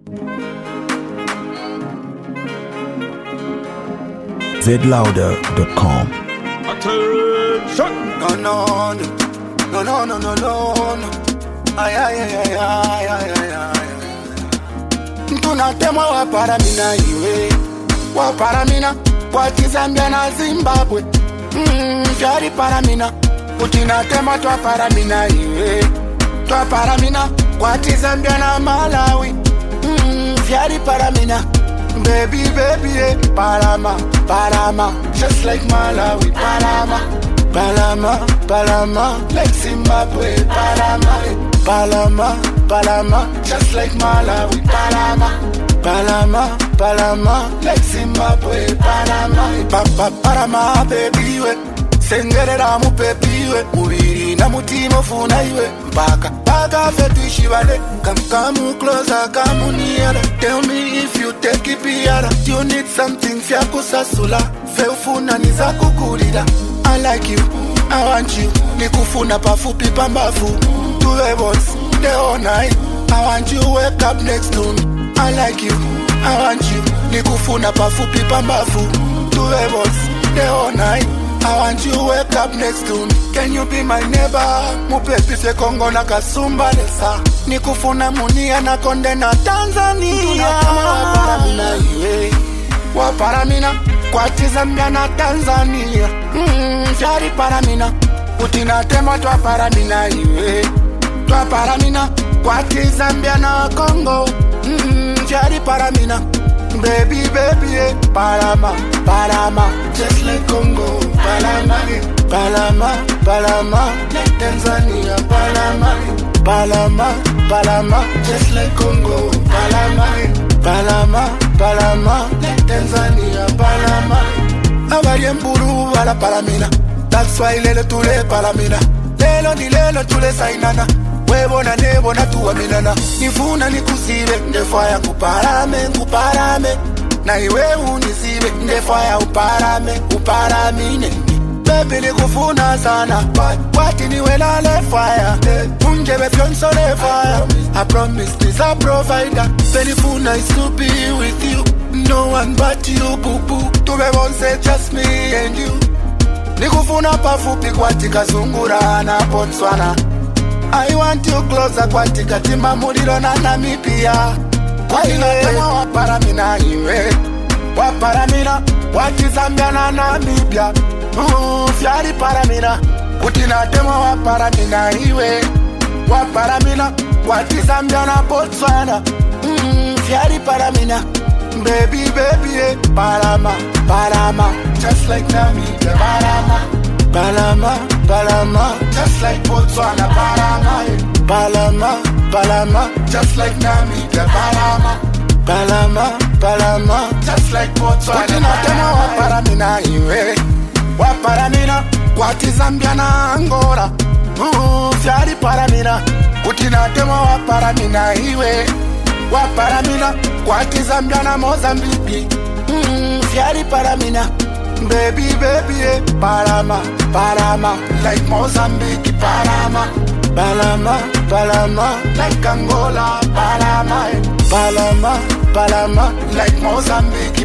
zlouder.com. Attention! No. Ay. Tunatemwa waparamina iwe waparamina kwati Zambia na Zimbabwe. Jari paramina utinatema twaparamina iwe twaparamina kwati Zambia na Malawi. Jari paramina baby Palama just like Malawi. Palama like Zimbabwe. Palama just like Malawi. Palama like Zimbabwe. Parama baby we sengerera mu baby we mubiri na mutima funa iwe mpaka fetu shivale come closer come near. Tell me if you take it piara you need something fya kusasula fe ufuna niza kukulira. I like you, I want you. Nikufuna pafupi pambafu to the boss the whole night. I want you wake up next to me. I like you, I want you. Nikufuna pafupi pambafu to the boss the whole night. I want you wake up next to me. Can you be my neighbor? Mupepi fe Kongo na Kasumba lesa. Nikufuna munia na Konde na Tanzania. Waparamina iwe waparamina kwati Zambia na Tanzania. Jari paramina utinatema twaparamina iwe twaparamina kwati Zambia na Congo. Jari paramina baby Palama just like Congo. Palama like Tanzania. Palama just like Congo. Palama like Tanzania. Avarie mburu wala paramina. That's why lelo tule paramina. Lelo ni lelo tule sainana. Wewe na nebo na tuwa minana. Nifuna nikusibe ndefaya kuparame. Na iwe unisibe ndefaya uparamine. Baby nikufuna sana wati niwe na le fire. Unjebe fyonso le fire. I promise this a provider. Benifuna is to be with you. No one but you boo boo. Tube bonse just me and you. Nikufuna pafupi kwati Kazungura na Botswana. I want you closer kwati Katimba Mulilo na Namibia. Kwati natema waparamina iwe waparamina kwati Zambia na Namibia. Fyari paramina utinatema waparamina iwe waparamina kwati Zambia na Botswana. Fyari paramina baby Palama just like Namibia. Palama just like Botswana. Palama just like Namibia. Palama just like Botswana. Utinatema waparamina iwe waparamina kwati Zambia na Angola. Fyari paramina utinatema waparamina iwe waparamina kwati Zambia na Mozambique. Fyari paramina baby Palama like Mozambique. Palama like Angola. Palama like Mozambique.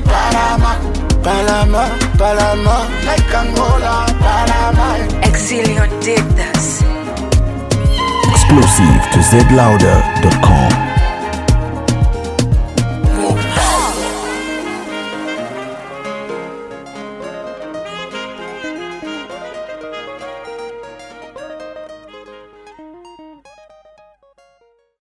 Palama like Angola. Exilion did this. Exclusive to zlouder.com.